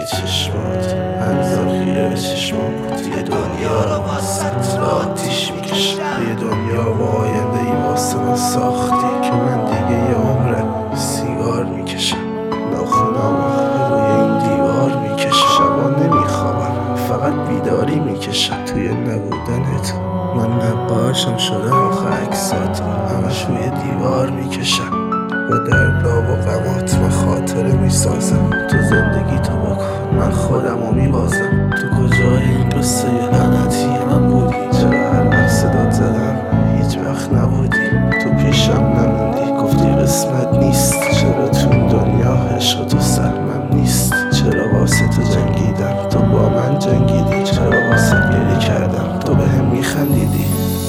چشمات انزاخیه به چشمام بود. یه دنیا رو واسط به آتیش میکشم، یه دنیا با آینده ای واسه من ساختی که من دیگه یه عمره سیگار میکشم. ناخونامو روی این دیوار میکشم، شبا نمیخوابم فقط بیداری میکشم. توی نبودنت من نقاشم شدم آخه عکساتو همش روی دیوار میکشم. و در لاب و غمات من خاطره میسازم. تو زندگی تو بکن من خودمو میبازم. تو کجای این قصه لعنتی من بودی؟ چرا هر وقت صدات زدم هیچ وقت نبودی؟ تو پیشم نموندی گفتی قسمت نیست. چرا تو این دنیا عشق تو سهمم نیست؟ چرا واسه تو جنگیدم تو با من جنگیدی؟ چرا واسه گریه کردم تو بهم میخندیدی؟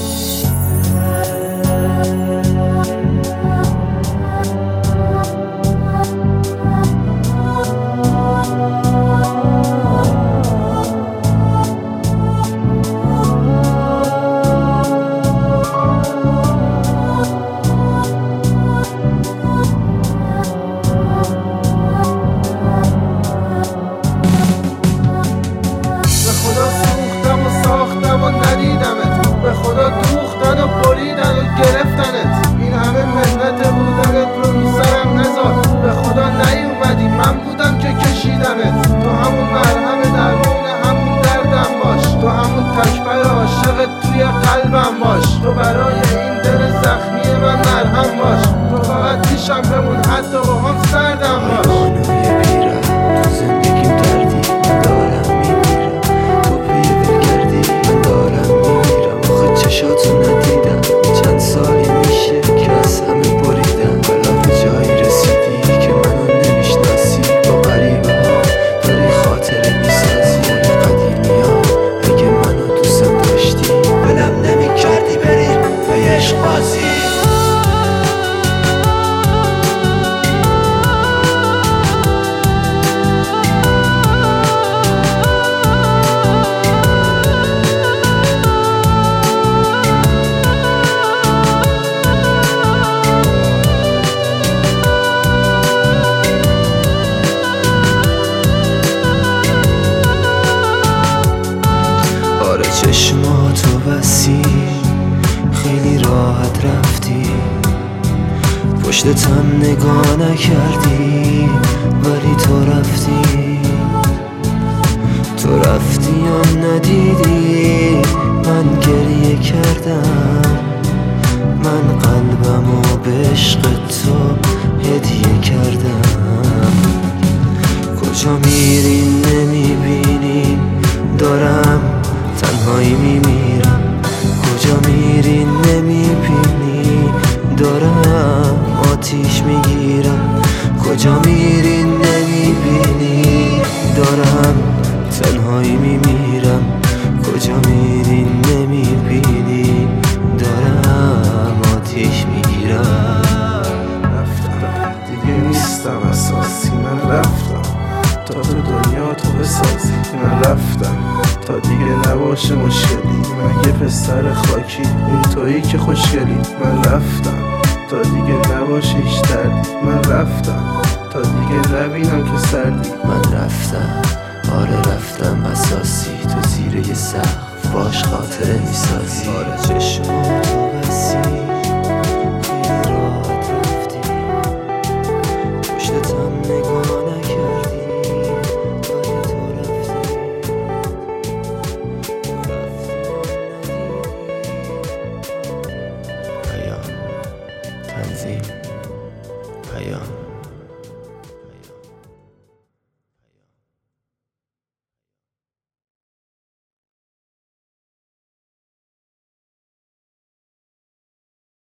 به خدا دوختن و بریدن و گرفتنت. این همه منت بودنت رو سرم نذار. به خدا نیومدی من بودم که کشیدمت. تو همون مرهم درمون همون دردم باش. تو همون تکبر عاشقت توی قلبم باش. تو برای این دل زخمی من مرهم باش. تو فقط پیشم بمون حتی با هم سردم باش. چشاتو ندیدم چند سالی میشه که از همه بریدم. حالا به جایی رسیدی که منو نمیشناسی. با غریبه ها داری خاطره میسازی. قدیمی ها اگه منو دوستم داشتی ولم نمیکردی بری به عشق بازی. چشماتو بسی خیلی راحت رفتی. پشتتم نگاه نکردی ولی تو رفتی. تو رفتی یا ندیدی من گریه کردم. من قلبمو به عشق تو هدیه کردم. کجا میری نمیبینی دارم تنهایی میمیرم. کجا میری نمیبینی دارم آتیش میگیرم. کجا میری نمیبینی دارم تنهایی میمیرم. کجا میری نمیبینی دارم آتیش میگیرم. رفتم دیگه نیستم اساسی. من رفتم تا تو دنیا تو بسازی. من رفتم تا دیگه نباشه مشکلی. من یه پسر خاکی اون تویی که خوشگلی. من رفتم تا دیگه نباشه هیچ دردی. من رفتم تا دیگه نبینم که سردی. من رفتم آره رفتم اساسی. تو زیر یه سقف باش خاطره میسازی. آره چشماتو بسی خیلی راحت رفتی. پشتتم نگاه نکردی ولی تو رفتی. پیام تنظیم پیام